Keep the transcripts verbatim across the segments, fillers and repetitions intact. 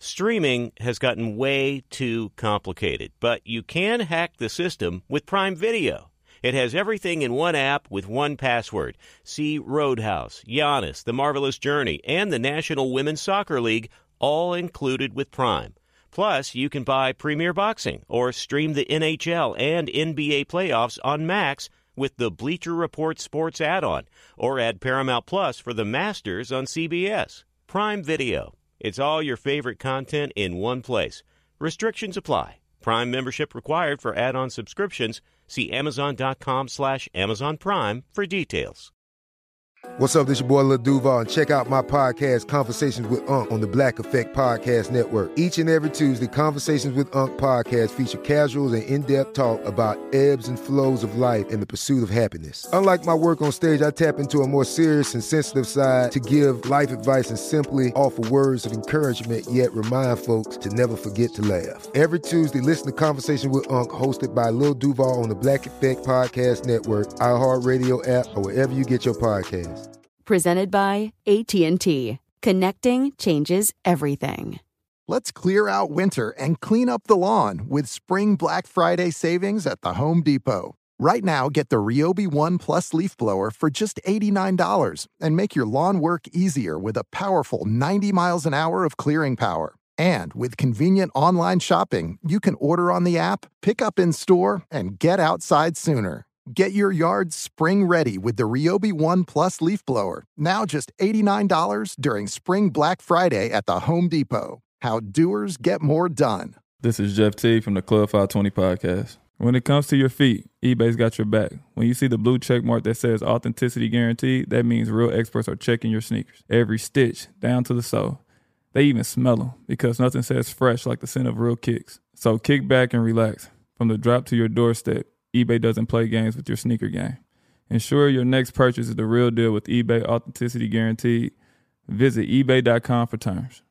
Streaming has gotten way too complicated, but you can hack the system with Prime Video. It has everything in one app with one password. See Roadhouse, Giannis, The Marvelous Journey, and the National Women's Soccer League, all included with Prime. Plus, you can buy Premier Boxing or stream the N H L and N B A playoffs on Max with the Bleacher Report Sports add-on, or add Paramount Plus for the Masters on C B S. Prime Video. It's all your favorite content in one place. Restrictions apply. Prime membership required for add-on subscriptions. See Amazon.com slash Amazon Prime for details. What's up, this your boy Lil Duval, and check out my podcast, Conversations with Unc, on the Black Effect Podcast Network. Each and every Tuesday, Conversations with Unc podcast feature casual and in-depth talk about ebbs and flows of life and the pursuit of happiness. Unlike my work on stage, I tap into a more serious and sensitive side to give life advice and simply offer words of encouragement, yet remind folks to never forget to laugh. Every Tuesday, listen to Conversations with Unc, hosted by Lil Duval on the Black Effect Podcast Network, iHeartRadio app, or wherever you get your podcasts. Presented by A T and T. Connecting changes everything. Let's clear out winter and clean up the lawn with spring Black Friday savings at the Home Depot. Right now, get the Ryobi One Plus leaf blower for just eighty-nine dollars and make your lawn work easier with a powerful ninety miles an hour of clearing power. And with convenient online shopping, you can order on the app, pick up in store, and get outside sooner. Get your yard spring ready with the Ryobi One Plus leaf blower. Now just eighty-nine dollars during Spring Black Friday at the Home Depot. How doers get more done. This is Jeff T from the Club five twenty podcast. When it comes to your feet, eBay's got your back. When you see the blue check mark that says authenticity guaranteed, that means real experts are checking your sneakers. Every stitch, down to the sole. They even smell them because nothing says fresh like the scent of real kicks. So kick back and relax. From the drop to your doorstep, eBay doesn't play games with your sneaker game. Ensure your next purchase is the real deal with eBay Authenticity Guaranteed. Visit ebay dot com for terms.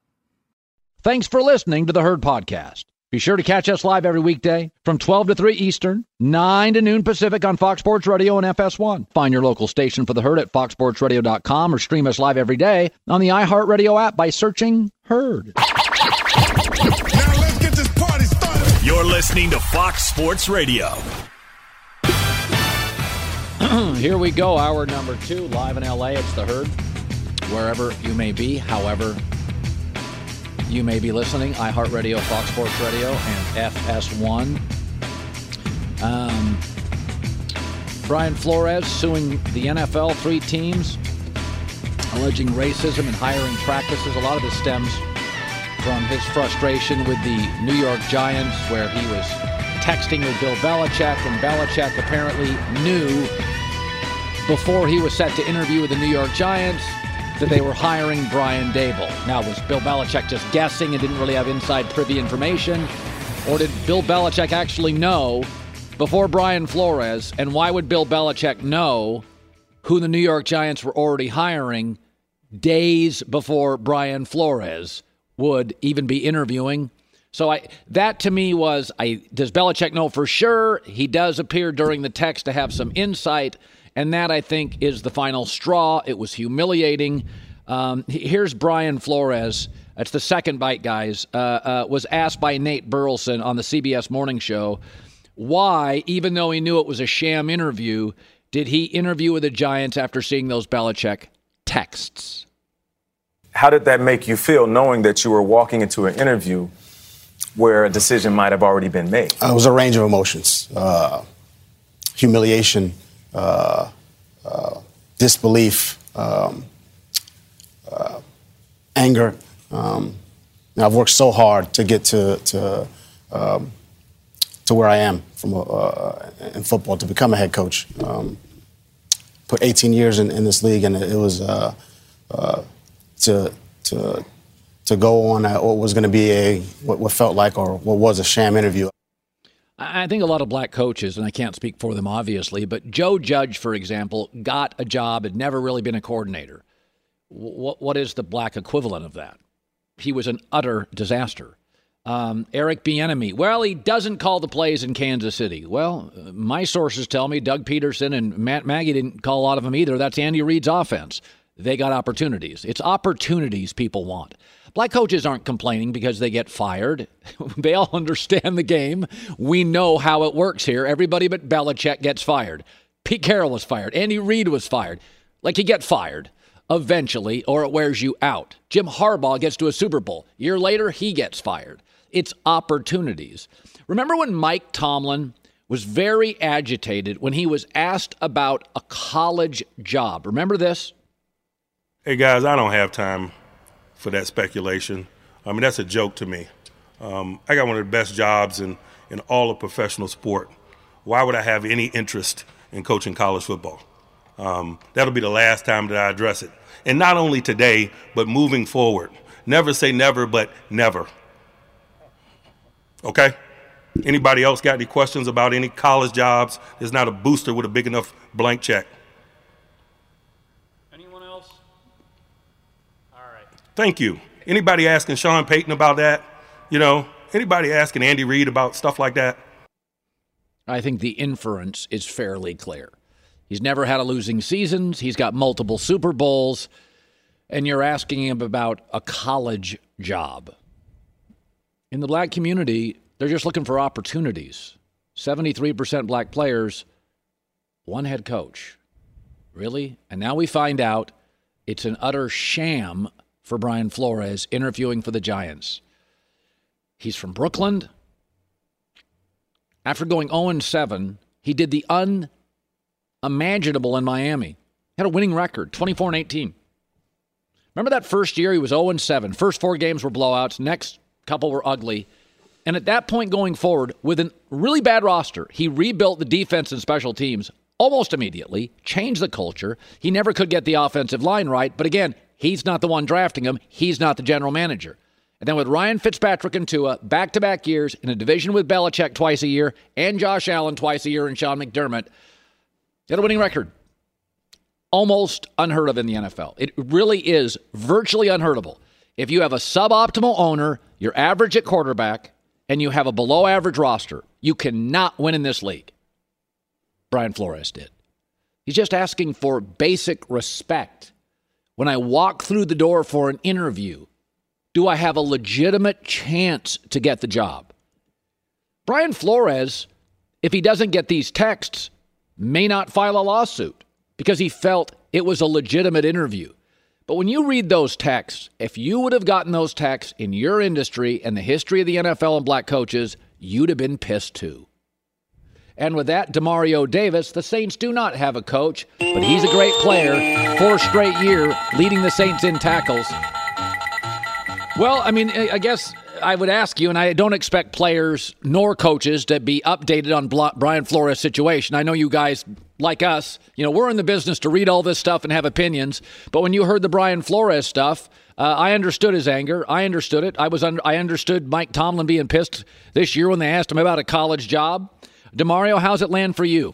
Thanks for listening to the Herd Podcast. Be sure to catch us live every weekday from twelve to three Eastern, nine to noon Pacific on Fox Sports Radio and F S one. Find your local station for the Herd at fox sports radio dot com or stream us live every day on the iHeartRadio app by searching Herd. Now let's get this party started. You're listening to Fox Sports Radio. Here we go, hour number two, live in L A. It's the Herd. Wherever you may be, however you may be listening, iHeartRadio, Fox Sports Radio, and F S one. Um, Brian Flores suing the N F L, three teams, alleging racism and hiring practices. A lot of this stems from his frustration with the New York Giants, where he was texting with Bill Belichick, and Belichick apparently knew before he was set to interview with the New York Giants that they were hiring Brian Daboll. Now, was Bill Belichick just guessing and didn't really have inside privy information? Or did Bill Belichick actually know before Brian Flores? And why would Bill Belichick know who the New York Giants were already hiring days before Brian Flores would even be interviewing? So I that to me was, I does Belichick know for sure? He does appear during the text to have some insight, and that, I think, is the final straw. It was humiliating. Um, here's Brian Flores. That's the second bite, guys. Uh, uh, was asked by Nate Burleson on the C B S Morning Show why, even though he knew it was a sham interview, did he interview with the Giants after seeing those Belichick texts? How did that make you feel, knowing that you were walking into an interview where a decision might have already been made? Uh, it was a range of emotions. Uh, humiliation, uh, uh, disbelief, um, uh, anger. Um, I've worked so hard to get to to, um, to where I am from uh, in football, to become a head coach. Um, put eighteen years in, in this league, and it was uh, uh, to to to go on a, what was going to be a what, what felt like or what was a sham interview. I think a lot of black coaches, and I can't speak for them obviously, but Joe Judge, for example, got a job, had never really been a coordinator. What what is the black equivalent of that? He was an utter disaster. Um, Eric Bieniemy, well, he doesn't call the plays in Kansas City. Well, my sources tell me Doug Peterson and Matt Nagy didn't call a lot of them either. That's Andy Reid's offense. They got opportunities. It's opportunities people want. Black coaches aren't complaining because they get fired. They all understand the game. We know how it works here. Everybody but Belichick gets fired. Pete Carroll was fired. Andy Reid was fired. Like, you get fired eventually, or it wears you out. Jim Harbaugh gets to a Super Bowl. A year later, he gets fired. It's opportunities. Remember when Mike Tomlin was very agitated when he was asked about a college job? Remember this? Hey, guys, I don't have time for that speculation. I mean, that's a joke to me. Um, I got one of the best jobs in, in all of professional sport. Why would I have any interest in coaching college football? Um, that'll be the last time that I address it. And not only today, but moving forward. Never say never, but never. Okay? Anybody else got any questions about any college jobs? There's not a booster with a big enough blank check. Anyone else? All right. Thank you. Anybody asking Sean Payton about that? You know, anybody asking Andy Reid about stuff like that? I think the inference is fairly clear. He's never had a losing season. He's got multiple Super Bowls. And you're asking him about a college job. In the black community, they're just looking for opportunities. seventy-three percent black players, one head coach. Really? And now we find out it's an utter sham for Brian Flores interviewing for the Giants. He's from Brooklyn. After going oh and seven, he did the unimaginable in Miami. Had a winning record, twenty-four and eighteen. Remember that first year he was oh and seven. First four games were blowouts. Next couple were ugly. And at that point going forward, with a really bad roster, he rebuilt the defense and special teams almost immediately, changed the culture. He never could get the offensive line right. But again, he's not the one drafting him. He's not the general manager. And then with Ryan Fitzpatrick and Tua, back-to-back years in a division with Belichick twice a year and Josh Allen twice a year and Sean McDermott, he had a winning record. Almost unheard of in the N F L. It really is virtually unheardable. If you have a suboptimal owner, you're average at quarterback, and you have a below-average roster, you cannot win in this league. Brian Flores did. He's just asking for basic respect. When I walk through the door for an interview, do I have a legitimate chance to get the job? Brian Flores, if he doesn't get these texts, may not file a lawsuit because he felt it was a legitimate interview. But when you read those texts, if you would have gotten those texts in your industry and the history of the N F L and black coaches, you'd have been pissed too. And with that, Demario Davis, the Saints do not have a coach, but he's a great player. Fourth straight year leading the Saints in tackles. Well, I mean, I guess I would ask you, and I don't expect players nor coaches to be updated on Brian Flores' situation. I know you guys, like us, you know, we're in the business to read all this stuff and have opinions. But when you heard the Brian Flores stuff, uh, I understood his anger. I understood it. I was un- I understood Mike Tomlin being pissed this year when they asked him about a college job. Demario, how's it land for you?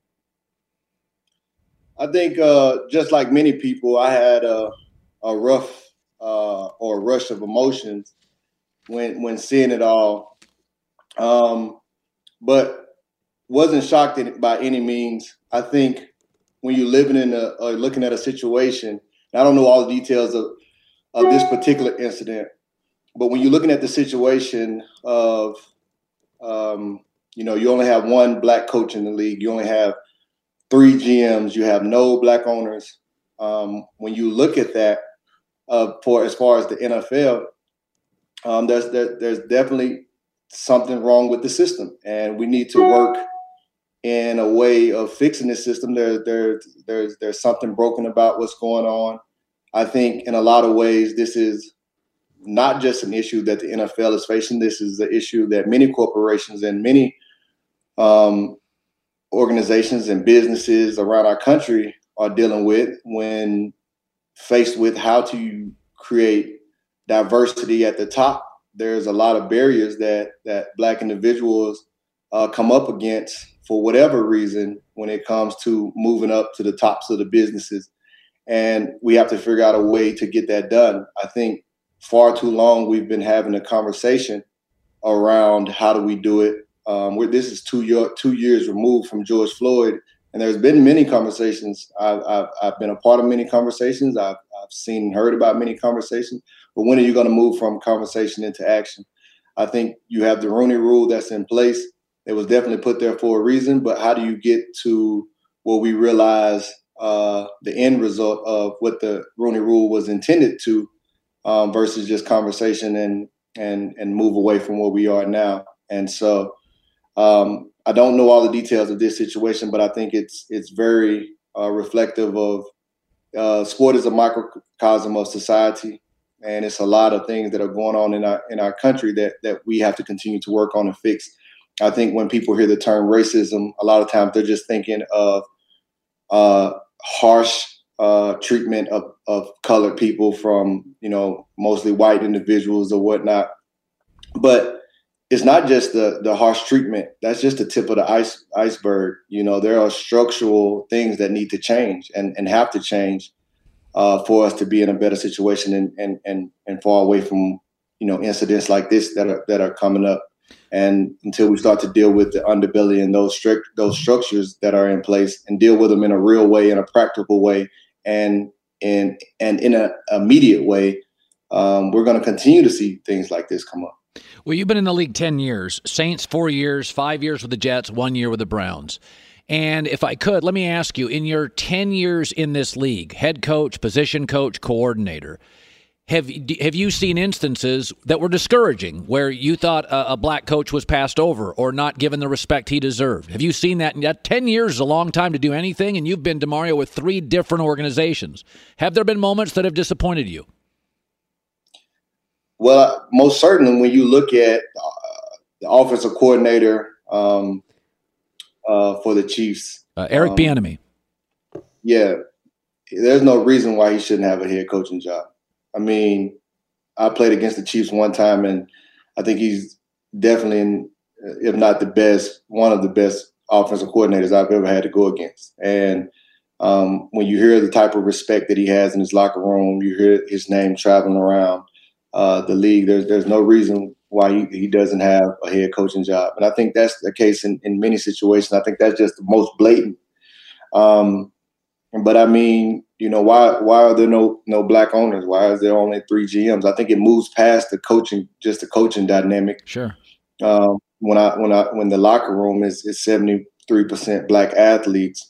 I think uh, just like many people, I had a, a rough uh, or a rush of emotions when when seeing it all, um, but wasn't shocked by any means. I think when you're living in a or looking at a situation, I don't know all the details of of this particular incident, but when you're looking at the situation of, um, you know, you only have one black coach in the league, you only have three G Ms, you have no black owners. Um, when you look at that, uh, for as far as the N F L. Um, there's there, there's definitely something wrong with the system, and we need to work in a way of fixing the system. There, there, there's there's something broken about what's going on. I think in a lot of ways, this is not just an issue that the N F L is facing. This is the issue that many corporations and many um, organizations and businesses around our country are dealing with when faced with how to create diversity at the top. There's a lot of barriers that that black individuals uh, come up against for whatever reason when it comes to moving up to the tops of the businesses. And we have to figure out a way to get that done. I think far too long we've been having a conversation around how do we do it. Um, where this is two, year, two years removed from George Floyd, and there's been many conversations. I've, I've, I've been a part of many conversations. I've, I've seen and heard about many conversations, but when are you going to move from conversation into action? I think you have the Rooney Rule that's in place. It was definitely put there for a reason, but how do you get to where we realize uh, the end result of what the Rooney Rule was intended to um, versus just conversation and and and move away from where we are now? And so um, I don't know all the details of this situation, but I think it's it's very uh, reflective of uh, sport is a microcosm of society, and it's a lot of things that are going on in our in our country that that we have to continue to work on and fix. I think when people hear the term racism, a lot of times they're just thinking of uh, harsh uh, treatment of, of colored people from, you know, mostly white individuals or whatnot. But it's not just the the harsh treatment. That's just the tip of the ice, iceberg. You know, there are structural things that need to change and, and have to change uh, for us to be in a better situation and, and and and far away from, you know, incidents like this that are that are coming up. And until we start to deal with the underbelly and those strict those structures that are in place and deal with them in a real way, in a practical way, and and and in an immediate way, um, we're going to continue to see things like this come up. Well, you've been in the league ten years, Saints four years, five years with the Jets, one year with the Browns. And if I could, let me ask you, in your ten years in this league, head coach, position coach, coordinator, have, have you seen instances that were discouraging where you thought a, a black coach was passed over or not given the respect he deserved? Have you seen that? that? ten years is a long time to do anything, and you've been, DeMario, with three different organizations. Have there been moments that have disappointed you? Well, most certainly when you look at uh, the offensive coordinator um, uh, for the Chiefs. Uh, Eric um, Bieniemy. Yeah, there's no reason why he shouldn't have a head coaching job. I mean, I played against the Chiefs one time, and I think he's definitely, in, if not the best, one of the best offensive coordinators I've ever had to go against. And um, when you hear the type of respect that he has in his locker room, you hear his name traveling around Uh, the league, there's there's no reason why he, he doesn't have a head coaching job. And I think that's the case in, in many situations. I think that's just the most blatant. Um, but I mean, you know, why why are there no no black owners? Why is there only three G Ms? I think it moves past the coaching, just the coaching dynamic. Sure. Um, when I when I when the locker room is is seventy-three percent black athletes,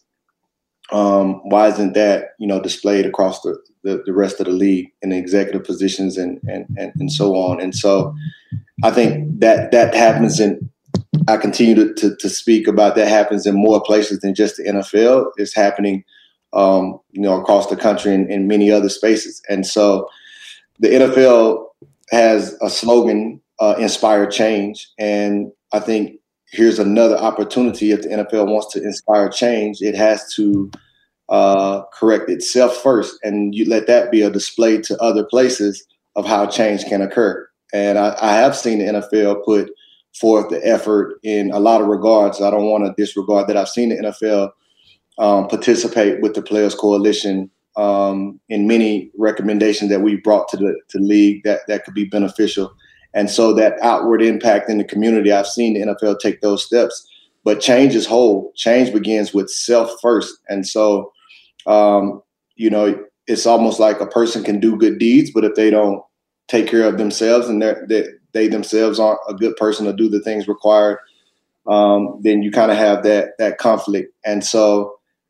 um, why isn't that, you know, displayed across the The, the rest of the league in the executive positions and, and and and so on? And so I think that that happens in, I continue to, to, to speak about that happens in more places than just the N F L. It's happening, um, you know, across the country and in many other spaces. And so the N F L has a slogan, uh, inspire change. And I think here's another opportunity. If the N F L wants to inspire change, it has to uh, correct itself first, and you let that be a display to other places of how change can occur. And I, I have seen the N F L put forth the effort in a lot of regards. I don't want to disregard that. I've seen the N F L um, participate with the Players Coalition um, in many recommendations that we brought to the to the league that, that could be beneficial. And so that outward impact in the community, I've seen the N F L take those steps. But change is whole. Change begins with self first. And so Um, you know, it's almost like a person can do good deeds, but if they don't take care of themselves and they they themselves aren't a good person to do the things required, um, then you kind of have that that conflict. And so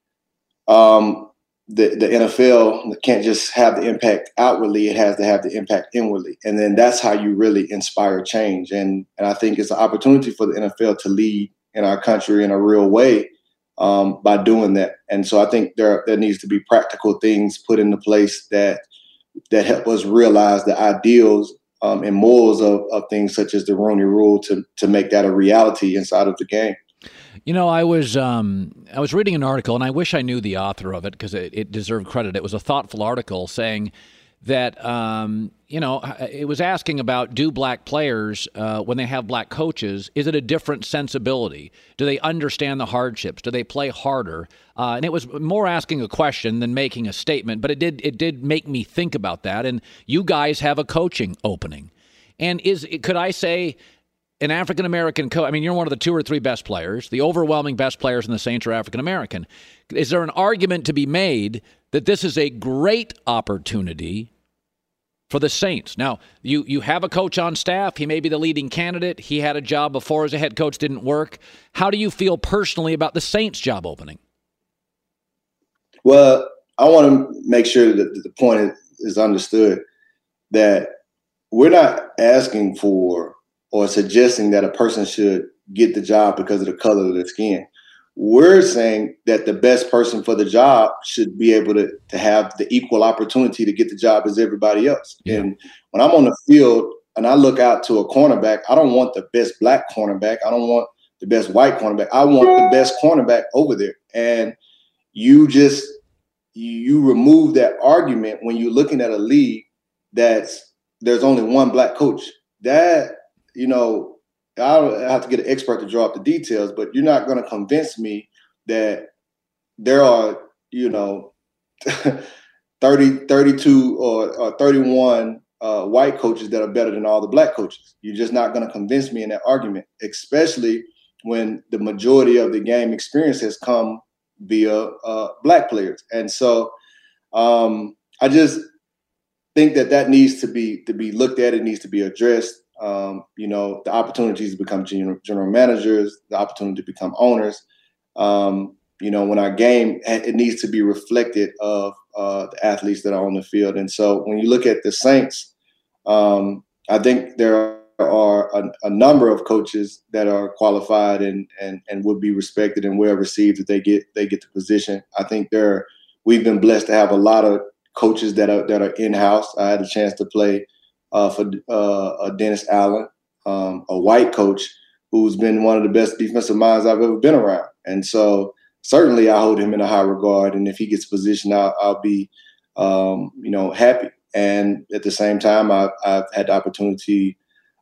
um, the the N F L can't just have the impact outwardly; it has to have the impact inwardly, and then that's how you really inspire change. And and I think it's an opportunity for the N F L to lead in our country in a real way. Um, by doing that. And so I think there there needs to be practical things put into place that that help us realize the ideals um, and morals of, of things such as the Rooney Rule to to make that a reality inside of the game. You know, I was um, I was reading an article, and I wish I knew the author of it because it, it deserved credit. It was a thoughtful article saying that, um, you know, it was asking about, do black players, uh, when they have black coaches, is it a different sensibility? Do they understand the hardships? Do they play harder? Uh, and it was more asking a question than making a statement, but it did it did make me think about that. And you guys have a coaching opening. And is could I say, an African-American coach, I mean, you're one of the two or three best players. The overwhelming best players in the Saints are African-American. Is there an argument to be made that this is a great opportunity for the Saints? Now, you, you have a coach on staff. He may be the leading candidate. He had a job before as a head coach, didn't work. How do you feel personally about the Saints job opening? Well, I want to make sure that the point is understood that we're not asking for or suggesting that a person should get the job because of the color of their skin. We're saying that the best person for the job should be able to, to have the equal opportunity to get the job as everybody else. Yeah. And when I'm on the field and I look out to a cornerback, I don't want the best black cornerback. I don't want the best white cornerback. I want the best cornerback over there. And you just, you remove that argument when you're looking at a league that's, there's only one black coach. That, you know, I have to get an expert to draw up the details, but you're not going to convince me that there are, you know, thirty, thirty-two or, or thirty-one uh, white coaches that are better than all the black coaches. You're just not going to convince me in that argument, especially when the majority of the game experience has come via uh, black players. And so um, I just think that that needs to be to be looked at. It needs to be addressed. Um, you know, the opportunities to become general, general managers, the opportunity to become owners. Um, you know, when our game, it needs to be reflected of uh, the athletes that are on the field. And so when you look at the Saints, um, I think there are a, a number of coaches that are qualified and, and and would be respected and well received if they get they get the position. I think there we've been blessed to have a lot of coaches that are that are in-house. I had a chance to play Uh, for uh, Dennis Allen, um, a white coach who's been one of the best defensive minds I've ever been around. And so certainly I hold him in a high regard. And if he gets positioned, I'll, I'll be, um, you know, happy. And at the same time, I've, I've had the opportunity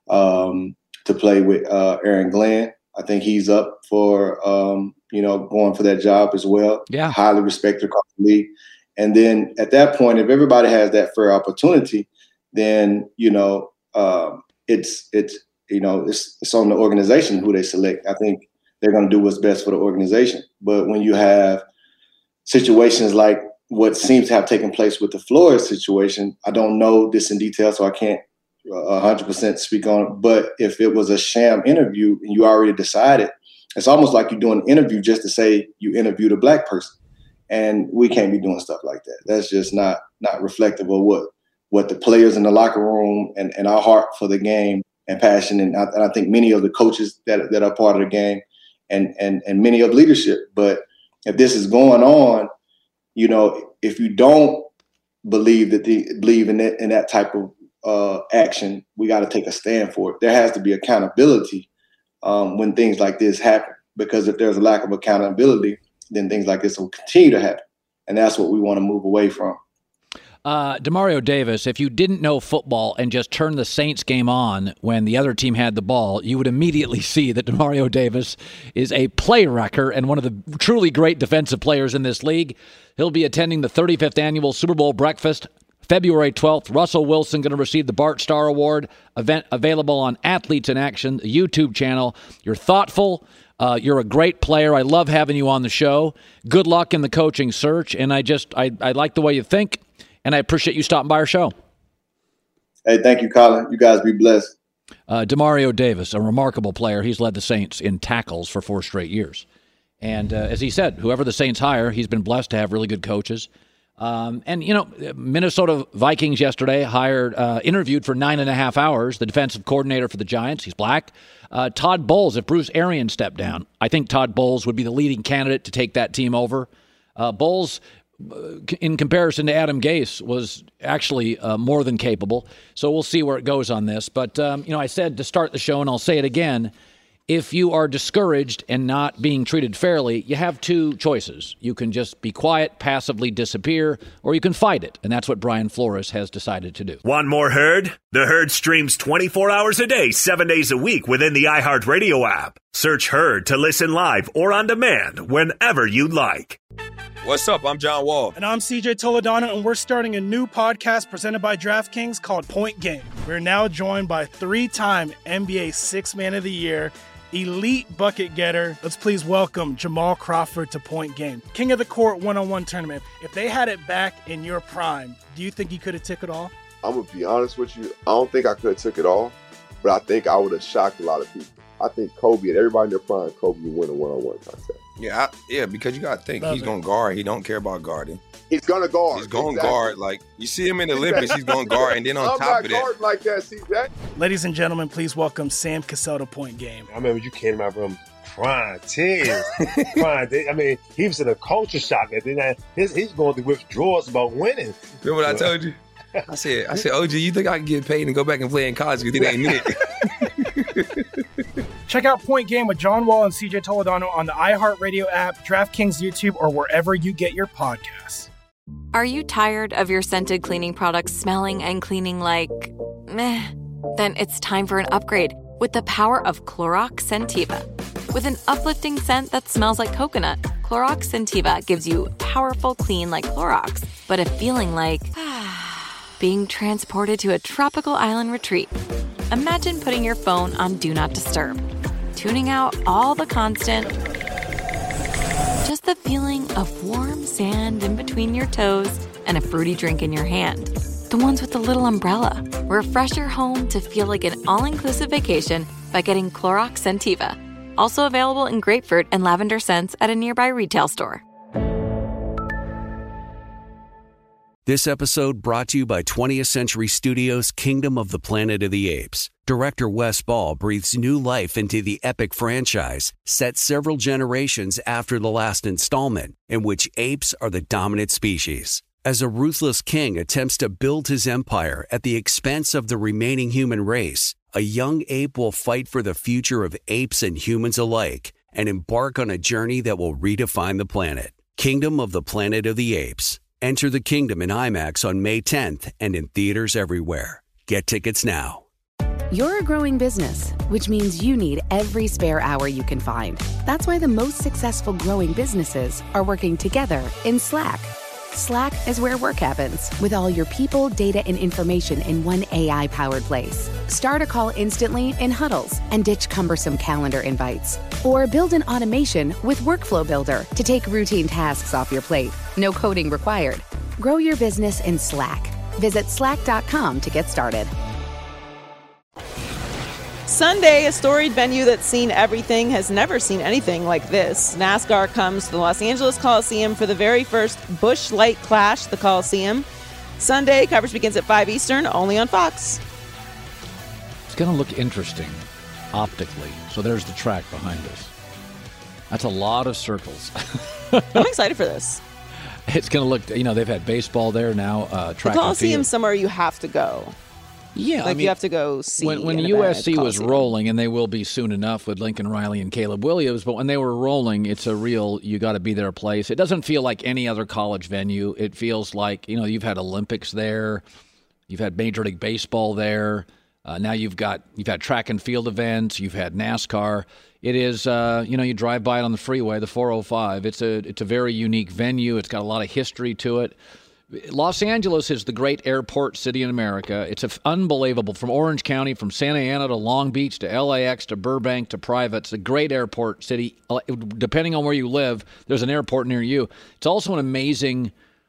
um, to play with uh, Aaron Glenn. I think he's up for, um, you know, going for that job as well. Yeah. Highly respected across the league. And then at that point, if everybody has that fair opportunity, then, you know, um, it's, it's, you know, it's, it's on the organization who they select. I think they're going to do what's best for the organization. But when you have situations like what seems to have taken place with the Flores situation, I don't know this in detail, so I can't one hundred percent speak on it. But if it was a sham interview and you already decided, it's almost like you're doing an interview just to say you interviewed a black person. And we can't be doing stuff like that. That's just not not reflective of what what the players in the locker room and, and our heart for the game and passion. And I, and I think many of the coaches that, that are part of the game and, and, and many of leadership. But if this is going on, you know, if you don't believe that the believe in that, in that type of uh, action, we got to take a stand for it. There has to be accountability um, when things like this happen, because if there's a lack of accountability, then things like this will continue to happen. And that's what we want to move away from. Uh, Demario Davis, if you didn't know football and just turned the Saints game on when the other team had the ball, you would immediately see that Demario Davis is a play wrecker and one of the truly great defensive players in this league. He'll be attending the thirty-fifth annual Super Bowl breakfast February twelfth. Russell Wilson going to receive the Bart Starr Award, event available on Athletes in Action, the YouTube channel. You're thoughtful. Uh, you're a great player. I love having you on the show. Good luck in the coaching search. And I just, I, I like the way you think. And I appreciate you stopping by our show. Hey, thank you, Colin. You guys be blessed. Uh, Demario Davis, a remarkable player. He's led the Saints in tackles for four straight years. And uh, as he said, whoever the Saints hire, he's been blessed to have really good coaches. Um, and, you know, Minnesota Vikings yesterday hired, uh, interviewed for nine and a half hours, the defensive coordinator for the Giants. He's black. Uh, Todd Bowles, if Bruce Arians stepped down, I think Todd Bowles would be the leading candidate to take that team over. Uh, Bowles, in comparison to Adam Gase, was actually uh, more than capable. So we'll see where it goes on this. But, um, you know, I said to start the show, and I'll say it again, if you are discouraged and not being treated fairly, you have two choices. You can just be quiet, passively disappear, or you can fight it. And that's what Brian Flores has decided to do. Want more Herd? The Herd streams twenty-four hours a day, seven days a week within the iHeartRadio app. Search Herd to listen live or on demand whenever you like. What's up? I'm John Wall. And I'm C J Toledano, and we're starting a new podcast presented by DraftKings called Point Game. We're now joined by three-time N B A Sixth Man of the Year, elite bucket getter. Let's please welcome Jamal Crawford to Point Game. King of the Court one-on-one tournament. If they had it back in your prime, do you think you could have took it all? I'm going to be honest with you. I don't think I could have took it all, but I think I would have shocked a lot of people. I think Kobe and everybody in their prime, Kobe would win a one-on-one contest. Yeah, I, yeah, because you got to think, Love he's going to guard. He don't care about guarding. He's going to guard. He's going to exactly. guard. Like, you see him in the Olympics, he's going to guard. And then on I'm top of that. I'm not guarding like that, C J. Ladies and gentlemen, please welcome Sam Cassell to Point Game. I remember you came out from prime ten. prime, I mean, he was in a culture shock. And then his, he's going through withdrawals about winning. Remember what I told you? I said, I said, O G, you think I can get paid and go back and play in college because it ain't it? Check out Point Game with John Wall and C J Toledano on the iHeartRadio app, DraftKings YouTube, or wherever you get your podcasts. Are you tired of your scented cleaning products smelling and cleaning like meh? Then it's time for an upgrade with the power of Clorox Scentiva. With an uplifting scent that smells like coconut, Clorox Scentiva gives you powerful clean like Clorox, but a feeling like being transported to a tropical island retreat. Imagine putting your phone on Do Not Disturb, tuning out all the constant, just the feeling of warm sand in between your toes and a fruity drink in your hand. The ones with the little umbrella. Refresh your home to feel like an all-inclusive vacation by getting Clorox Scentiva. Also available in grapefruit and lavender scents at a nearby retail store. This episode brought to you by twentieth Century Studios' Kingdom of the Planet of the Apes. Director Wes Ball breathes new life into the epic franchise, set several generations after the last installment, in which apes are the dominant species. As a ruthless king attempts to build his empire at the expense of the remaining human race, a young ape will fight for the future of apes and humans alike and embark on a journey that will redefine the planet. Kingdom of the Planet of the Apes. Enter the kingdom in IMAX on May tenth and in theaters everywhere. Get tickets now. You're a growing business, which means you need every spare hour you can find. That's why the most successful growing businesses are working together in Slack. Slack is where work happens, with all your people, data, and information in one A I-powered place. Start a call instantly in huddles and ditch cumbersome calendar invites. Or build an automation with Workflow Builder to take routine tasks off your plate. No coding required. Grow your business in Slack. Visit slack dot com to get started. Sunday, a storied venue that's seen everything, has never seen anything like this. NASCAR comes to the Los Angeles Coliseum for the very first Busch Light Clash, the Coliseum. Sunday, coverage begins at five Eastern, only on Fox. It's going to look interesting optically. So there's the track behind us. That's a lot of circles. I'm excited for this. It's going to look, you know, they've had baseball there now. Uh, track the Coliseum's somewhere you have to go. Yeah, like I mean, you have to go see. When, when U S C was rolling, and they will be soon enough with Lincoln Riley and Caleb Williams, but when they were rolling, it's a real, you got to be there place. It doesn't feel like any other college venue. It feels like, you know, you've had Olympics there, you've had Major League Baseball there, uh, now you've got, you've had track and field events, you've had NASCAR. It is, uh, you know, you drive by it on the freeway, the four oh five. It's a, it's a very unique venue. It's got a lot of history to it. Los Angeles is the great airport city in America. It's unbelievable. From Orange County, from Santa Ana to Long Beach to L A X to Burbank to private. It's a great airport city. Depending on where you live, there's an airport near you. It's also an amazing,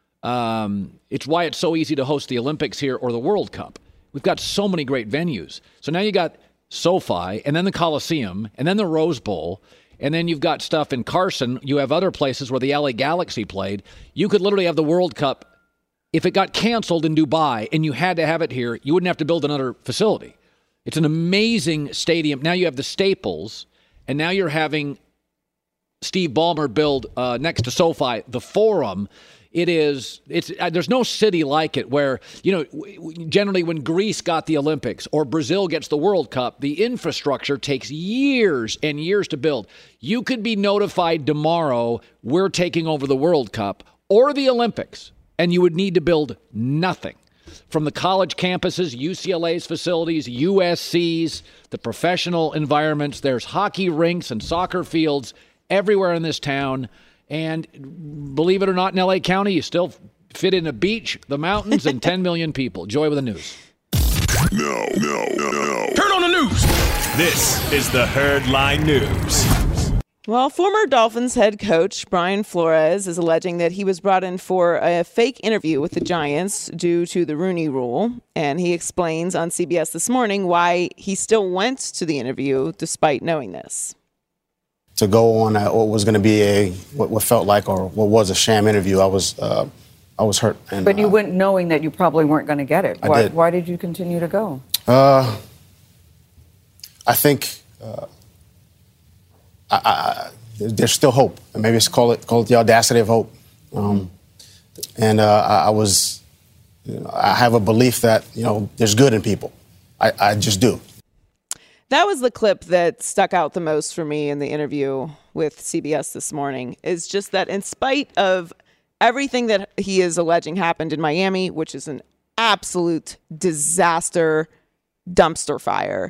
um, it's why it's so easy to host the Olympics here or the World Cup. We've got so many great venues. So now you got SoFi, and then the Coliseum, and then the Rose Bowl, and then you've got stuff in Carson. You have other places where the L A Galaxy played. You could literally have the World Cup. If it got canceled in Dubai and you had to have it here, you wouldn't have to build another facility. It's an amazing stadium. Now you have the Staples, and now you're having Steve Ballmer build uh, next to SoFi the Forum. It is, it's, uh, there's no city like it where, you know, w- w- generally when Greece got the Olympics or Brazil gets the World Cup, the infrastructure takes years and years to build. You could be notified tomorrow, we're taking over the World Cup or the Olympics, and you would need to build nothing. From the college campuses, U C L A's facilities, U S C's, the professional environments, there's hockey rinks and soccer fields everywhere in this town. And believe it or not, in L A County, you still fit in a beach, the mountains, and ten million people. Joy with the news. No, no, no, no. Turn on the news. This is the Herd Line News. Well, former Dolphins head coach Brian Flores is alleging that he was brought in for a fake interview with the Giants due to the Rooney Rule. And he explains on C B S This Morning why he still went to the interview despite knowing this. To go on a, what was going to be a what, what felt like or what was a sham interview, I was uh, I was hurt. And, but you uh, went knowing that you probably weren't going to get it. I Why did. Why did you continue to go? Uh, I think uh, I, I, there's still hope, and maybe it's call it call it the audacity of hope. Um, and uh, I, I was, you know, I have a belief that you know there's good in people. I, I just do. That was the clip that stuck out the most for me in the interview with C B S This Morning, is just that in spite of everything that he is alleging happened in Miami, which is an absolute disaster, dumpster fire,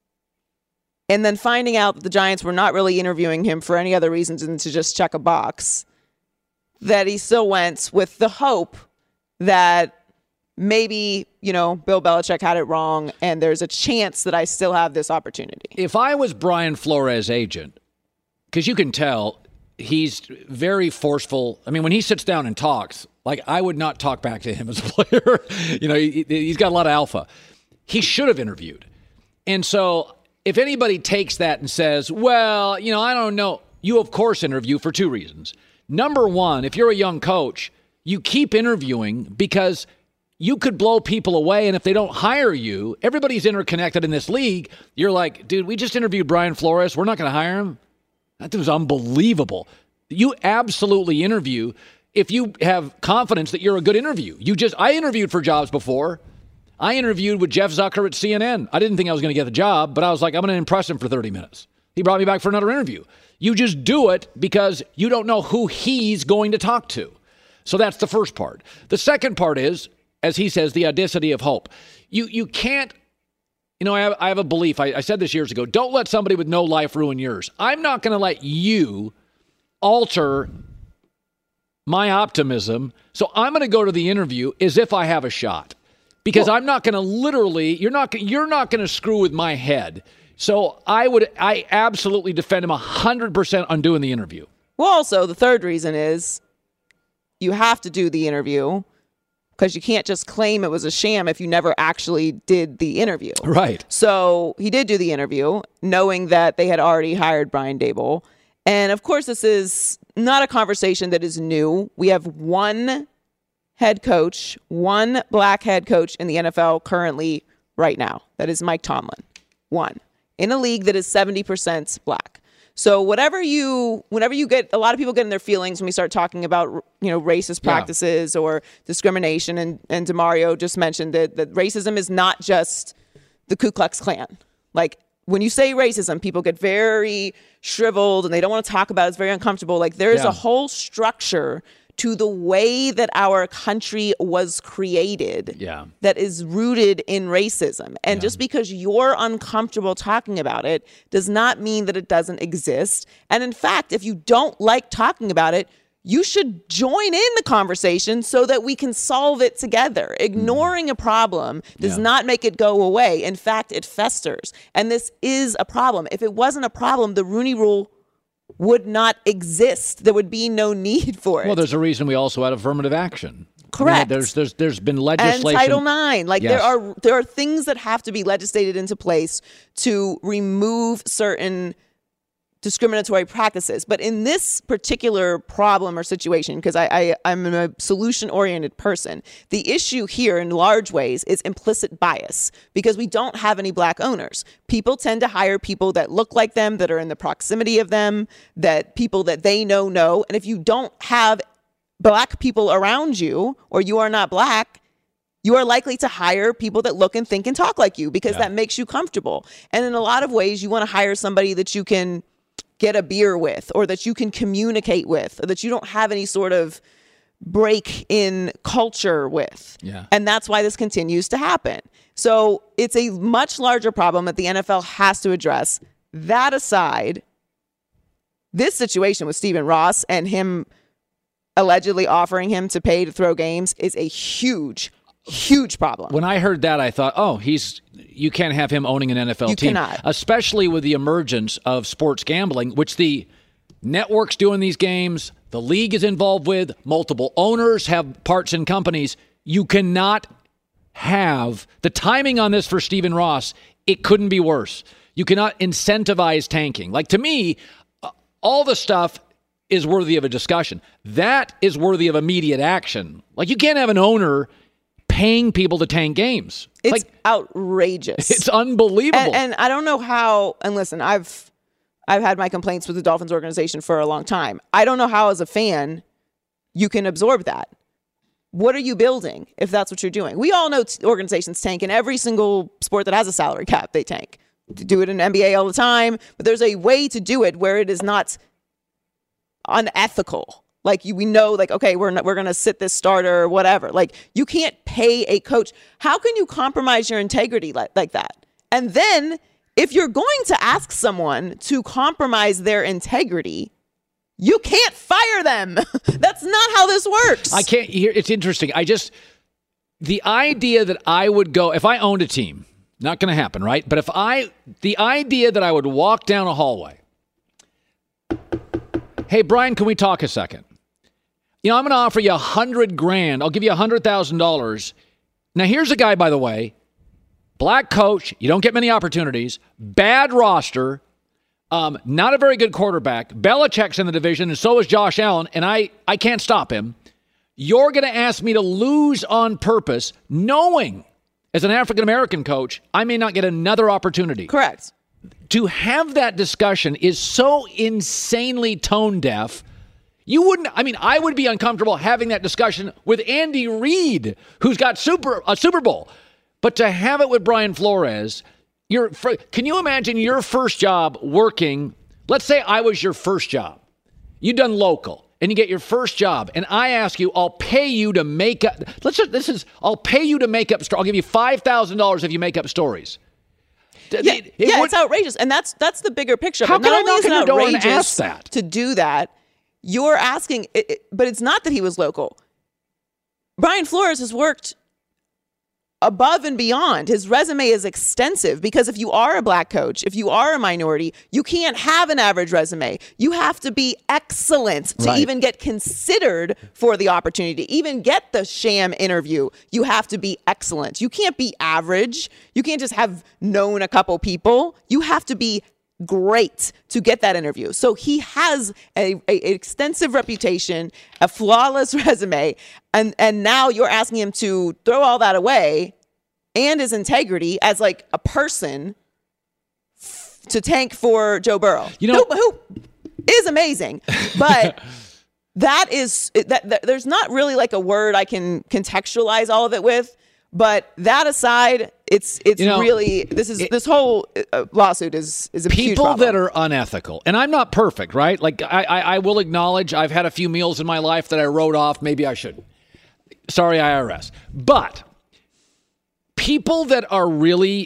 and then finding out that the Giants were not really interviewing him for any other reasons than to just check a box, that he still went with the hope that maybe, you know, Bill Belichick had it wrong and there's a chance that I still have this opportunity. If I was Brian Flores' agent, because you can tell he's very forceful. I mean, when he sits down and talks, like I would not talk back to him as a player. You know, he, he's got a lot of alpha. He should have interviewed. And so if anybody takes that and says, well, you know, I don't know, you of course interview for two reasons. Number one, if you're a young coach, you keep interviewing because you could blow people away, and if they don't hire you, everybody's interconnected in this league. You're like, dude, we just interviewed Brian Flores. We're not going to hire him. That was unbelievable. You absolutely interview if you have confidence that you're a good interview. You just, I interviewed for jobs before. I interviewed with Jeff Zucker at C N N. I didn't think I was going to get the job, but I was like, I'm going to impress him for thirty minutes. He brought me back for another interview. You just do it because you don't know who he's going to talk to. So that's the first part. The second part is, as he says, the audacity of hope. You you can't, you know, I have, I have a belief. I, I said this years ago. Don't let somebody with no life ruin yours. I'm not going to let you alter my optimism. So I'm going to go to the interview as if I have a shot, because well, I'm not going to literally. You're not. You're not going to screw with my head. So I would. I absolutely defend him one hundred percent on doing the interview. Well, also the third reason is you have to do the interview, because you can't just claim it was a sham if you never actually did the interview. Right. So he did do the interview, knowing that they had already hired Brian Daboll. And of course, this is not a conversation that is new. We have one head coach, one black head coach in the N F L currently right now. That is Mike Tomlin. One. In a league that is seventy percent black. So whatever you, whenever you get, a lot of people get in their feelings when we start talking about, you know, racist practices yeah. or discrimination. And, and DeMario just mentioned that, that racism is not just the Ku Klux Klan. Like when you say racism, people get very shriveled and they don't want to talk about it. It's very uncomfortable. Like there's yeah. a whole structure to the way that our country was created yeah. that is rooted in racism. And yeah. just because you're uncomfortable talking about it does not mean that it doesn't exist. And in fact, if you don't like talking about it, you should join in the conversation so that we can solve it together. Ignoring mm. a problem does yeah. not make it go away. In fact, it festers. And this is a problem. If it wasn't a problem, the Rooney Rule would not exist. There would be no need for it. Well, there's a reason we also had affirmative action. Correct. I mean, there's there's there's been legislation. And Title nine. Like yes. there are there are things that have to be legislated into place to remove certain discriminatory practices. But in this particular problem or situation, because I, I, I'm a solution-oriented person, the issue here in large ways is implicit bias, because we don't have any black owners. People tend to hire people that look like them, that are in the proximity of them, that people that they know know. And if you don't have black people around you, or you are not black, you are likely to hire people that look and think and talk like you, because yeah. that makes you comfortable. And in a lot of ways, you want to hire somebody that you can get a beer with, or that you can communicate with, or that you don't have any sort of break in culture with. Yeah. And that's why this continues to happen. So it's a much larger problem that the N F L has to address. That aside, This situation with Stephen Ross and him allegedly offering him to pay to throw games is a huge, huge problem. When I heard that, I thought, oh, he's you can't have him owning an N F L You team. cannot. Especially with the emergence of sports gambling, which the networks doing these games, the league is involved with, multiple owners have parts in companies. You cannot have the timing on this for Stephen Ross. It couldn't be worse. You cannot incentivize tanking. Like, to me, uh, all the stuff is worthy of a discussion. That is worthy of immediate action. Like, you can't have an owner paying people to tank games. It's like, outrageous. It's unbelievable. And, and I don't know how, and listen, I've I've had my complaints with the Dolphins organization for a long time. I don't know how, as a fan, you can absorb that. What are you building if that's what you're doing? We all know t- organizations tank in every single sport that has a salary cap. They tank. To do it in N B A all the time, but there's a way to do it where it is not unethical. Like, you, we know, like, okay, we're not, we're going to sit this starter or whatever. Like, you can't pay a coach. How can you compromise your integrity like, like that? And then if you're going to ask someone to compromise their integrity, you can't fire them. That's not how this works. I can't hear. It's interesting. I just, the idea that I would go, if I owned a team, not going to happen, right? But if I, the idea that I would walk down a hallway, hey, Brian, can we talk a second? You know, I'm going to offer you a hundred grand. I'll give you a hundred thousand dollars. Now, here's a guy, by the way, black coach. You don't get many opportunities. Bad roster. Um, not a very good quarterback. Belichick's in the division, and so is Josh Allen, and I, I can't stop him. You're going to ask me to lose on purpose, knowing, as an African-American coach, I may not get another opportunity. Correct. To have that discussion is so insanely tone deaf. You wouldn't, I mean, I would be uncomfortable having that discussion with Andy Reid, who's got super a Super Bowl. But to have it with Brian Flores, you're, can you imagine your first job working? Let's say I was your first job. You've done local, and you get your first job, and I ask you, I'll pay you to make up, let's just, this is, I'll pay you to make up, I'll give you five thousand dollars if you make up stories. Yeah, it, it yeah would, it's outrageous. And that's that's the bigger picture. How but not can I only knock is it on your door and outrageous ask that? to do that, you're asking, it, it, but it's not that he was local. Brian Flores has worked above and beyond. His resume is extensive because if you are a black coach, if you are a minority, you can't have an average resume. You have to be excellent to Right. even get considered for the opportunity, to even get the sham interview. You have to be excellent. You can't be average. You can't just have known a couple people. You have to be great to get that interview. So he has a, a extensive reputation, a flawless resume, and and now you're asking him to throw all that away and his integrity as like a person f- to tank for Joe Burrow. You know who, who is amazing, but that is that, that there's not really like a word I can contextualize all of it with. But that aside, it's it's You know, really this is this whole uh, lawsuit is is a huge people problem. that are unethical, and I'm not perfect, right? Like I, I, I will acknowledge I've had a few meals in my life that I wrote off. Maybe I shouldn't. Sorry, I R S. But people that are really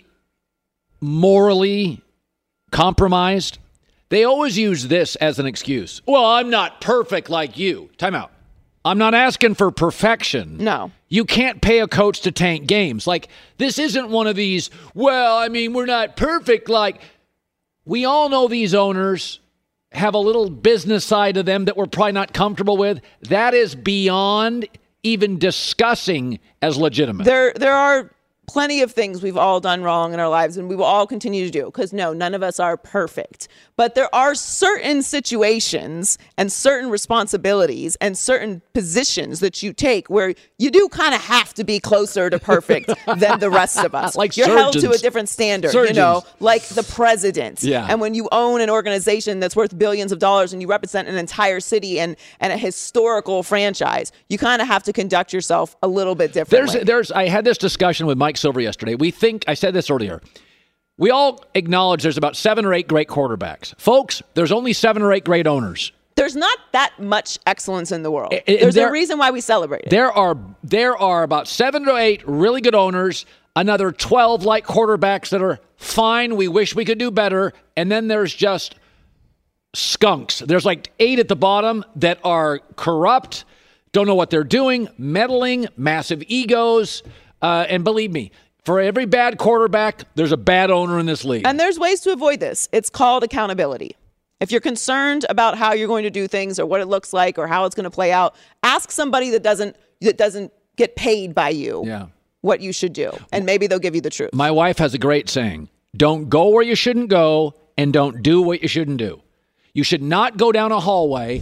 morally compromised, they always use this as an excuse. Well, I'm not perfect like you. Time out. I'm not asking for perfection. No. You can't pay a coach to tank games. Like, this isn't one of these, well, I mean, we're not perfect. Like, we all know these owners have a little business side to them that we're probably not comfortable with. That is beyond even discussing as legitimate. There there are plenty of things we've all done wrong in our lives and we will all continue to do because no, none of us are perfect. But there are certain situations and certain responsibilities and certain positions that you take where you do kind of have to be closer to perfect than the rest of us. Like You're held to surgeons. a different standard, Surgeons. you know, like the president. Yeah. And when you own an organization that's worth billions of dollars and you represent an entire city and, and a historical franchise, you kind of have to conduct yourself a little bit differently. There's, there's. I had this discussion with Mike Silver yesterday. We think, I said this earlier, we all acknowledge there's about seven or eight great quarterbacks. Folks, there's only seven or eight great owners. There's not that much excellence in the world. And There's there- a reason why we celebrate it. There are there are about seven to eight really good owners, another twelve like quarterbacks that are fine. We wish we could do better. And then there's just skunks. There's like eight at the bottom that are corrupt, don't know what they're doing, meddling, massive egos. Uh, and believe me, for every bad quarterback, there's a bad owner in this league. And there's ways to avoid this. It's called accountability. If you're concerned about how you're going to do things or what it looks like or how it's going to play out, ask somebody that doesn't that doesn't get paid by you yeah. what you should do. And maybe they'll give you the truth. My wife has a great saying. Don't go where you shouldn't go and don't do what you shouldn't do. You should not go down a hallway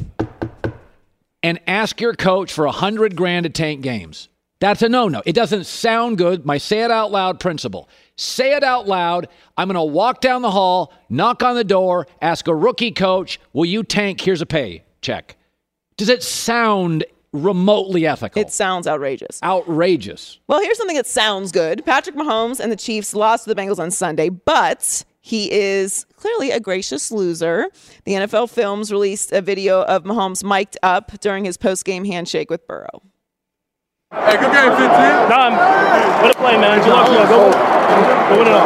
and ask your coach for a hundred grand to tank games. That's a no-no. It doesn't sound good. My say it out loud principle. Say it out loud. I'm going to walk down the hall, knock on the door, ask a rookie coach, will you tank? Here's a pay check. Does it sound remotely ethical? It sounds outrageous. Outrageous. Well, here's something that sounds good. Patrick Mahomes and the Chiefs lost to the Bengals on Sunday, but he is clearly a gracious loser. The N F L Films released a video of Mahomes mic'd up during his post-game handshake with Burrow. Hey, good game, fifteen. Nah, what a play, man. You lucky. Go, go win it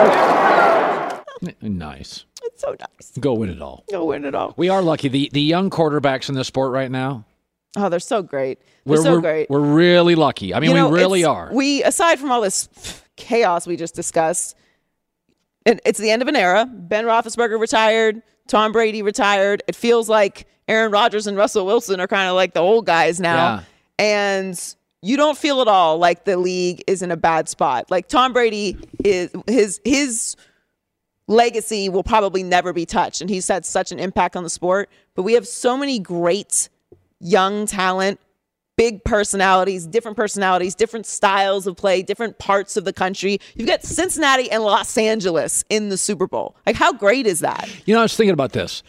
all. Yeah. Nice. It's so nice. Go win it all. Go win it all. We are lucky. The the young quarterbacks in this sport right now. Oh, they're so great. They're We're, so we're, great. We're really lucky. I mean, You know, we really it's- are. We, aside from all this chaos we just discussed, it, it's the end of an era. Ben Roethlisberger retired. Tom Brady retired. It feels like Aaron Rodgers and Russell Wilson are kind of like the old guys now. Yeah. And you don't feel at all like the league is in a bad spot. Like Tom Brady is his his legacy will probably never be touched, and he's had such an impact on the sport. But we have so many great young talent, big personalities, different personalities, different styles of play, different parts of the country. You've got Cincinnati and Los Angeles in the Super Bowl. Like, how great is that? You know, I was thinking about this.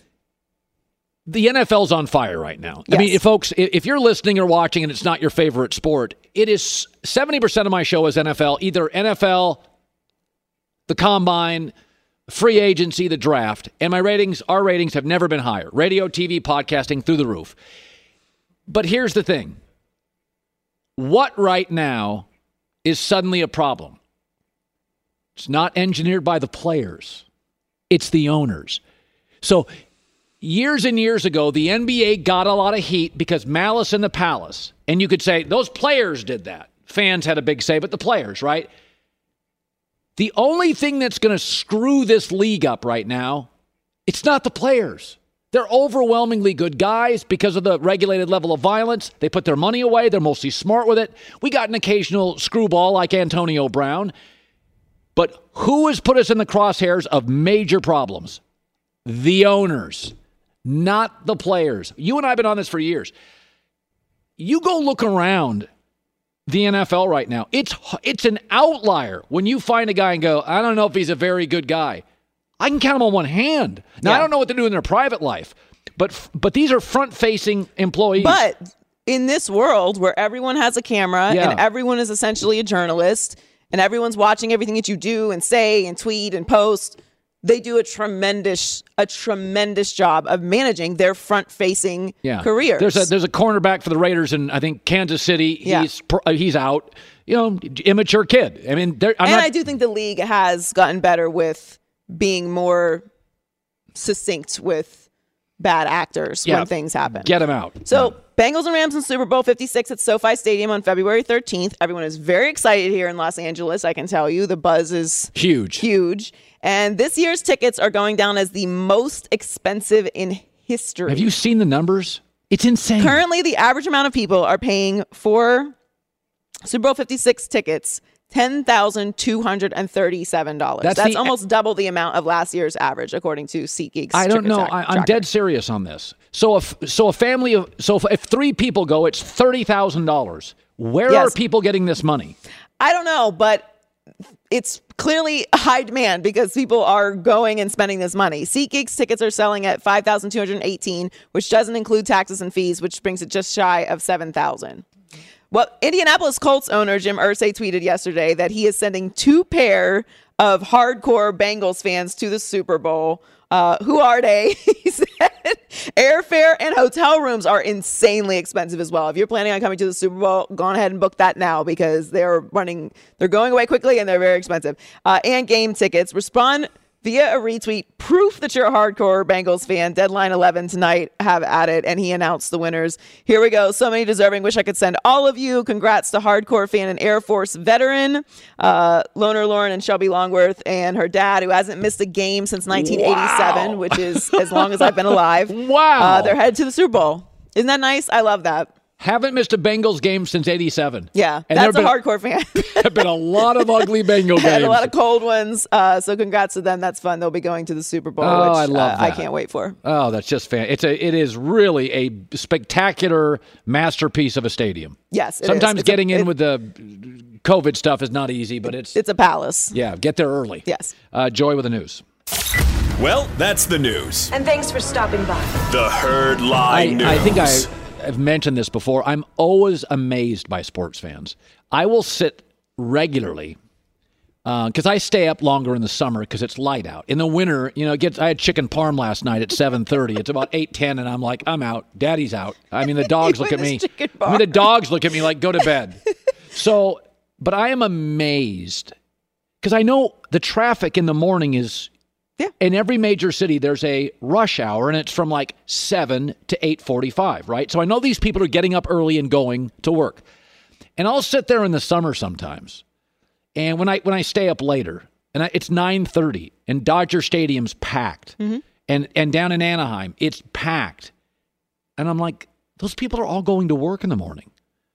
The N F L's on fire right now. Yes. I mean, if folks, if you're listening or watching and it's not your favorite sport, it is seventy percent of my show is N F L, either N F L, the combine, free agency, the draft, and my ratings, our ratings have never been higher. Radio, T V, podcasting, through the roof. But here's the thing. What right now is suddenly a problem? It's not engineered by the players. It's the owners. So years and years ago, the N B A got a lot of heat because malice in the palace. And you could say, those players did that. Fans had a big say, but the players, right? The only thing that's going to screw this league up right now, it's not the players. They're overwhelmingly good guys because of the regulated level of violence. They put their money away. They're mostly smart with it. We got an occasional screwball like Antonio Brown. But who has put us in the crosshairs of major problems? The owners, not the players. You and I have been on this for years. You go look around the N F L right now. It's it's an outlier when you find a guy and go, I don't know if he's a very good guy. I can count them on one hand. Now, Yeah. I don't know what they're doing in their private life, but but these are front-facing employees. But in this world where everyone has a camera Yeah. and everyone is essentially a journalist and everyone's watching everything that you do and say and tweet and post, they do a tremendous, a tremendous job of managing their front-facing yeah. careers. There's a there's a cornerback for the Raiders in, I think, Kansas City. Yeah. He's pr- uh, he's out. You know, immature kid. I mean, they're- I'm and not. I do think the league has gotten better with being more succinct with bad actors Yeah. when things happen. Get him out. So Bengals and Rams in Super Bowl fifty-six at SoFi Stadium on February thirteenth. Everyone is very excited here in Los Angeles. I can tell you the buzz is huge. Huge. And this year's tickets are going down as the most expensive in history. Have you seen the numbers? It's insane. Currently, the average amount of people are paying for Super Bowl fifty-six tickets ten thousand two hundred thirty-seven dollars. That's That's, the- almost double the amount of last year's average, according to SeatGeek's. I don't Ticket know. Track- I, I'm Tracker. dead serious on this. So if so, a family of so if, if three people go, it's thirty thousand dollars. Where Yes. are people getting this money? I don't know, but it's clearly a high demand because people are going and spending this money. SeatGeek's tickets are selling at five thousand two hundred eighteen dollars, which doesn't include taxes and fees, which brings it just shy of seven thousand dollars. Well, Indianapolis Colts owner Jim Irsay tweeted yesterday that he is sending two pair of hardcore Bengals fans to the Super Bowl. Uh, who are they? He said airfare and hotel rooms are insanely expensive as well. If you're planning on coming to the Super Bowl, go on ahead and book that now because they're running, they're going away quickly and they're very expensive. Uh, and game tickets. Respond via a retweet, proof that you're a hardcore Bengals fan. Deadline eleven tonight. Have at it. And he announced the winners. Here we go. So many deserving. Wish I could send all of you. Congrats to hardcore fan and Air Force veteran, uh, Loner Lauren and Shelby Longworth, and her dad, who hasn't missed a game since nineteen eighty-seven, wow. which is as long as I've been alive. Wow. Uh, they're headed to the Super Bowl. Isn't that nice? I love that. Haven't missed a Bengals game since eighty-seven. Yeah, and that's a been, hardcore fan. There have been a lot of ugly Bengal games. And a lot of cold ones. Uh, so congrats to them. That's fun. They'll be going to the Super Bowl, oh, which I, love uh, that. I can't wait for. Oh, that's just fan. It's a. It is really a spectacular masterpiece of a stadium. Yes, it Sometimes is. getting a, in it, with the COVID stuff is not easy, but it's... It's a palace. Yeah, get there early. Yes. Uh, Joy with the news. Well, that's the news. And thanks for stopping by. The Herd Lie I, News. I think I, I've mentioned this before. I'm always amazed by sports fans. I will sit regularly because uh, I stay up longer in the summer because it's light out. In the winter, you know, it gets, I had chicken parm last night at seven thirty. It's about eight ten, and I'm like, I'm out. Daddy's out. I mean, the dogs look at me. I mean, the dogs look at me like, go to bed. So, but I am amazed because I know the traffic in the morning is, yeah. in every major city, there's a rush hour, and it's from like seven to eight forty-five, right? So I know these people are getting up early and going to work. And I'll sit there in the summer sometimes. And when I when I stay up later, and I, it's nine thirty, and Dodger Stadium's packed, mm-hmm. and and down in Anaheim, it's packed. And I'm like, those people are all going to work in the morning.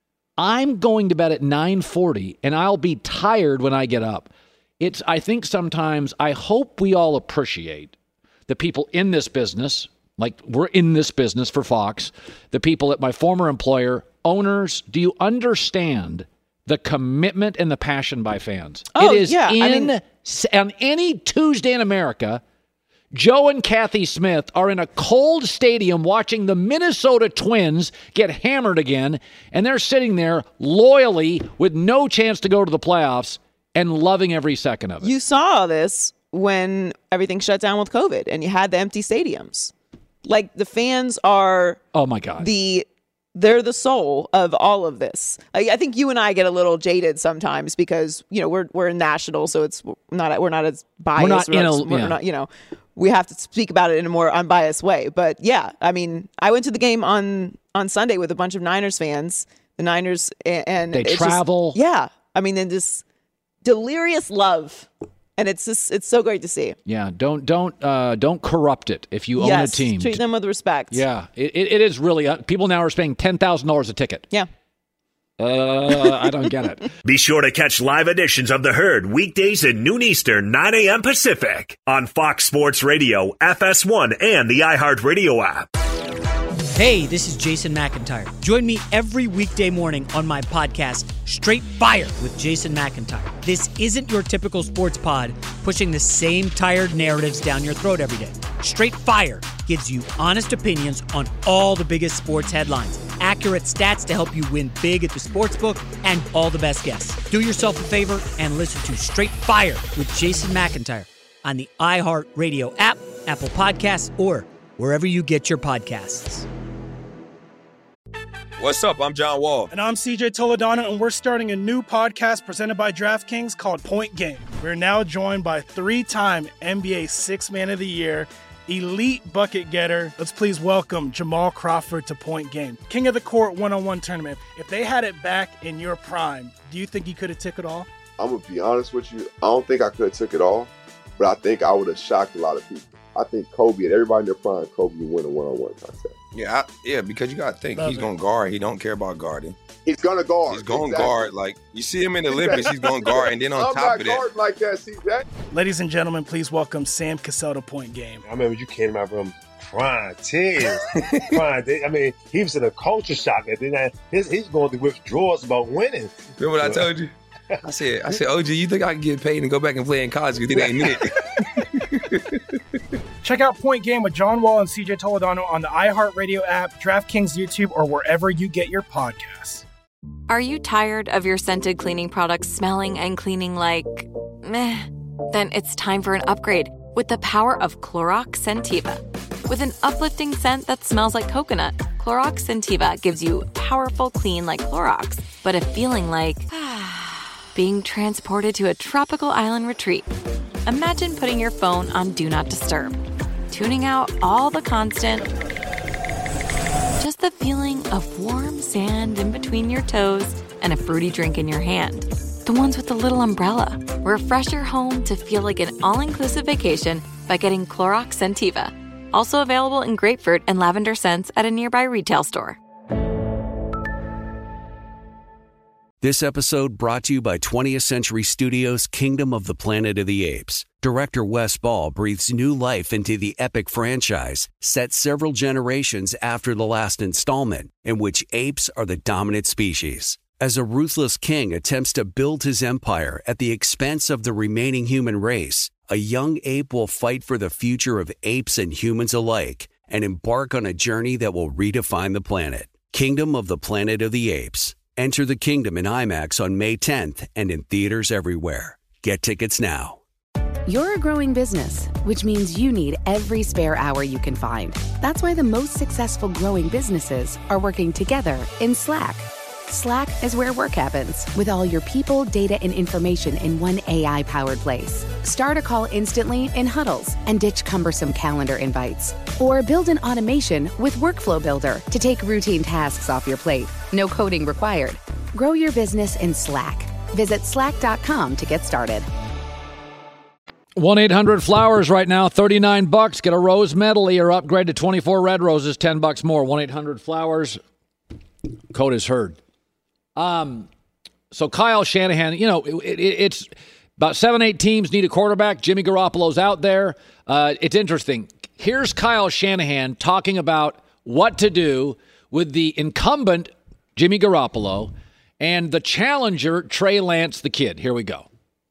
I'm going to bed at nine forty, and I'll be tired when I get up. It's, I think sometimes, I hope we all appreciate the people in this business, like we're in this business for Fox, the people at my former employer, owners. Do you understand the commitment and the passion by fans? Oh, it is yeah. in, I mean, on any Tuesday in America, Joe and Kathy Smith are in a cold stadium watching the Minnesota Twins get hammered again, and they're sitting there loyally with no chance to go to the playoffs and loving every second of it. You saw this when everything shut down with COVID and you had the empty stadiums. Like, the fans are oh my God. the they're the soul of all of this. I, I think you and I get a little jaded sometimes because, you know, we're we're national, so it's not we're not as biased. We're not, we're in not, a, we're yeah. not, you know, we have to speak about it in a more unbiased way. But yeah, I mean, I went to the game on on Sunday with a bunch of Niners fans. The Niners and, and they it's travel. Just, yeah, I mean, then just delirious love. And it's just, it's so great to see. Yeah, don't don't uh, don't corrupt it if you yes, own a team. Treat them with respect. Yeah, it, it is really, uh, people now are paying ten thousand dollars a ticket. Yeah. Uh, I don't get it. Be sure to catch live editions of The Herd weekdays at noon Eastern, nine a.m. Pacific on Fox Sports Radio, F S one, and the iHeartRadio app. Hey, this is Jason McIntyre. Join me every weekday morning on my podcast, Straight Fire with Jason McIntyre. This isn't your typical sports pod pushing the same tired narratives down your throat every day. Straight Fire gives you honest opinions on all the biggest sports headlines, accurate stats to help you win big at the sportsbook, and all the best guests. Do yourself a favor and listen to Straight Fire with Jason McIntyre on the iHeartRadio app, Apple Podcasts, or wherever you get your podcasts. What's up? I'm John Wall. And I'm C J Toledano, and we're starting a new podcast presented by DraftKings called Point Game. We're now joined by three-time N B A Sixth Man of the Year, elite bucket getter. Let's please welcome Jamal Crawford to Point Game. King of the Court one-on-one tournament. If they had it back in your prime, do you think you could have took it all? I'm going to be honest with you. I don't think I could have took it all, but I think I would have shocked a lot of people. I think Kobe and everybody in their prime, Kobe would win a one-on-one contest. Yeah, I, yeah, because you got to think, Love he's it. going to guard. He don't care about guarding. He's going to guard. He's going to Exactly. guard. Like, you see him in the Olympics, he's going to guard. And then on I'm top not of that, guarding like that, C J. Ladies and gentlemen, please welcome Sam Cassell to Point Game. I remember you came to my room crying, tears, crying. I mean, he was in a culture shock. And then his, he's going through withdrawals about winning. remember what I told you? I said, I said, O G, you think I can get paid and go back and play in college because it ain't it? Check out Point Game with John Wall and C J Toledano on the iHeartRadio app, DraftKings YouTube, or wherever you get your podcasts. Are you tired of your scented cleaning products smelling and cleaning like meh? Then it's time for an upgrade with the power of Clorox Scentiva. With an uplifting scent that smells like coconut, Clorox Scentiva gives you powerful clean like Clorox, but a feeling like being transported to a tropical island retreat. imagine putting your phone on Do Not Disturb, tuning out all the constant, just the feeling of warm sand in between your toes and a fruity drink in your hand. The ones with the little umbrella. Refresh your home to feel like an all-inclusive vacation by getting Clorox Scentiva. Also available in grapefruit and lavender scents at a nearby retail store. This episode brought to you by twentieth Century Studios' Kingdom of the Planet of the Apes. Director Wes Ball breathes new life into the epic franchise, set several generations after the last installment, in which apes are the dominant species. As a ruthless king attempts to build his empire at the expense of the remaining human race, a young ape will fight for the future of apes and humans alike and embark on a journey that will redefine the planet. Kingdom of the Planet of the Apes. Enter the kingdom in IMAX on May tenth and in theaters everywhere. Get tickets now. You're a growing business, which means you need every spare hour you can find. That's why the most successful growing businesses are working together in Slack. Slack is where work happens, with all your people, data, and information in one A I-powered place. Start a call instantly in huddles and ditch cumbersome calendar invites. Or build an automation with Workflow Builder to take routine tasks off your plate. No coding required. Grow your business in Slack. Visit slack dot com to get started. one eight hundred flowers right now, thirty-nine bucks. Get a rose medley or upgrade to twenty-four red roses, ten bucks more. one eight hundred flowers. Code is heard. Um, so Kyle Shanahan, you know, it, it, it's about seven, eight teams need a quarterback. Jimmy Garoppolo's out there. Uh, it's interesting. Here's Kyle Shanahan talking about what to do with the incumbent Jimmy Garoppolo and the challenger Trey Lance, the kid. Here we go.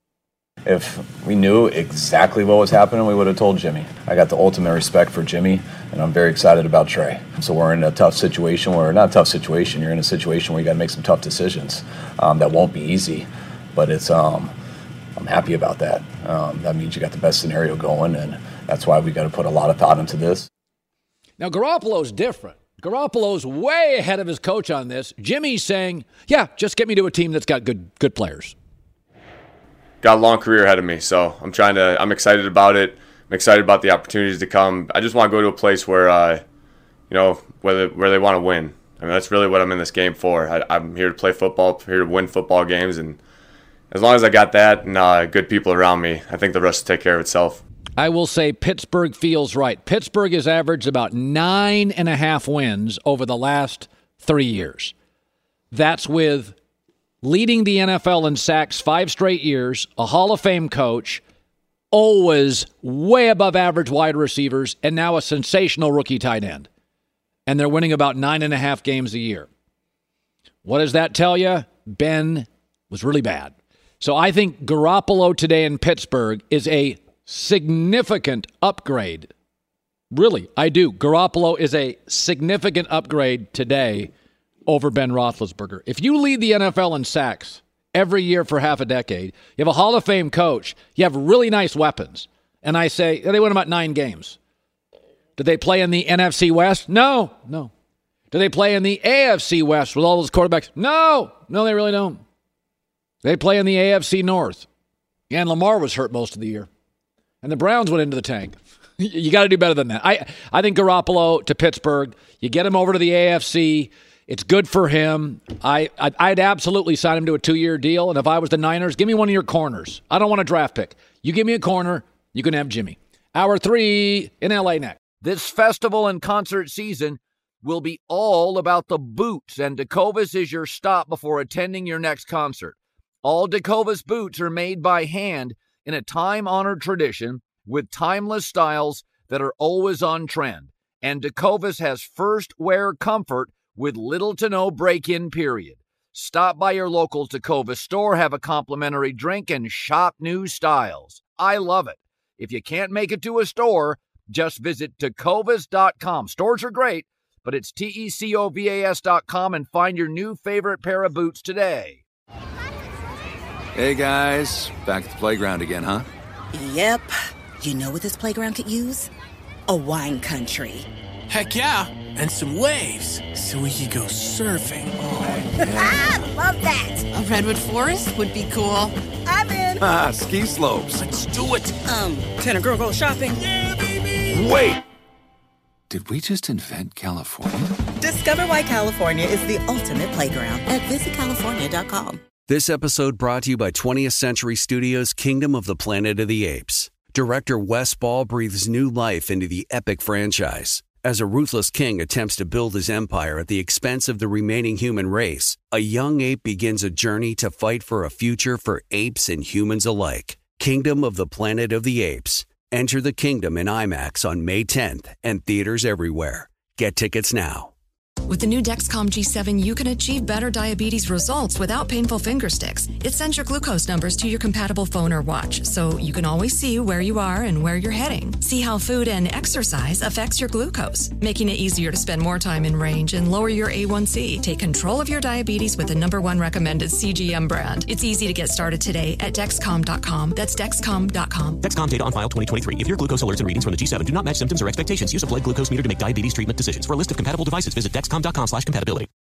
If we knew exactly what was happening, we would have told Jimmy. I got the ultimate respect for Jimmy, and I'm very excited about Trey. So we're in a tough situation where, not a tough situation, you're in a situation where you got to make some tough decisions. Um, that won't be easy, but it's um, I'm happy about that. Um, that means you got the best scenario going, and that's why we got to put a lot of thought into this. Now, Garoppolo's different. Garoppolo's way ahead of his coach on this. Jimmy's saying, yeah, just get me to a team that's got good good players. Got a long career ahead of me, so I'm trying to. I'm excited about it. I'm excited about the opportunities to come. I just want to go to a place where, uh, you know, where they, where they want to win. I mean, that's really what I'm in this game for. I, I'm here to play football, here to win football games, and as long as I got that and uh, good people around me, I think the rest will take care of itself. I will say Pittsburgh feels right. Pittsburgh has averaged about nine and a half wins over the last three years. That's with leading the N F L in sacks five straight years, a Hall of Fame coach, always way above average wide receivers, and now a sensational rookie tight end. And they're winning about nine and a half games a year. What does that tell you? Ben was really bad. So I think Garoppolo today in Pittsburgh is a significant upgrade. Really, I do. Garoppolo is a significant upgrade today over Ben Roethlisberger. If you lead the N F L in sacks every year for half a decade, you have a Hall of Fame coach, you have really nice weapons, and I say, they win about nine games. Do they play in the N F C West? No, no. Do they play in the A F C West with all those quarterbacks? No, no, they really don't. They play in the A F C North. And Lamar was hurt most of the year. And the Browns went into the tank. You got to do better than that. I, I think Garoppolo to Pittsburgh, you get him over to the A F C. It's good for him. I, I'd, I'd absolutely sign him to a two-year deal. And if I was the Niners, give me one of your corners. I don't want a draft pick. You give me a corner, you can have Jimmy. Hour three in L A next. This festival and concert season will be all about the boots, and Tecovas is your stop before attending your next concert. All Tecovas boots are made by hand in a time-honored tradition with timeless styles that are always on trend. And Tecovas has first wear comfort with little to no break-in period. Stop by your local Tecovas store, have a complimentary drink, and shop new styles. I love it. If you can't make it to a store, just visit tecovas dot com. Stores are great, but it's T E C O V A S dot com and find your new favorite pair of boots today. Hey, guys. Back at the playground again, huh? Yep. You know what this playground could use? A wine country. Heck yeah, and some waves, so we could go surfing. Oh, yeah. Love that. A redwood forest would be cool. I'm in. vacation? Ah, ski slopes. Let's do it. Um, can a girl go shopping? Yeah, baby. Wait! Did we just invent California? Discover why California is the ultimate playground at visit california dot com. This episode brought to you by twentieth Century Studios' Kingdom of the Planet of the Apes. Director Wes Ball breathes new life into the epic franchise. As a ruthless king attempts to build his empire at the expense of the remaining human race, a young ape begins a journey to fight for a future for apes and humans alike. Kingdom of the Planet of the Apes. Enter the kingdom in IMAX on May tenth and theaters everywhere. Get tickets now. With the new Dexcom G seven, you can achieve better diabetes results without painful finger sticks. It sends your glucose numbers to your compatible phone or watch, so you can always see where you are and where you're heading. See how food and exercise affects your glucose, making it easier to spend more time in range and lower your A one C. Take control of your diabetes with the number one recommended C G M brand. It's easy to get started today at Dexcom dot com. That's Dexcom dot com. Dexcom data on file twenty twenty-three. If your glucose alerts and readings from the G seven do not match symptoms or expectations, use a blood glucose meter to make diabetes treatment decisions. For a list of compatible devices, visit Dexcom dot com slash compatibility.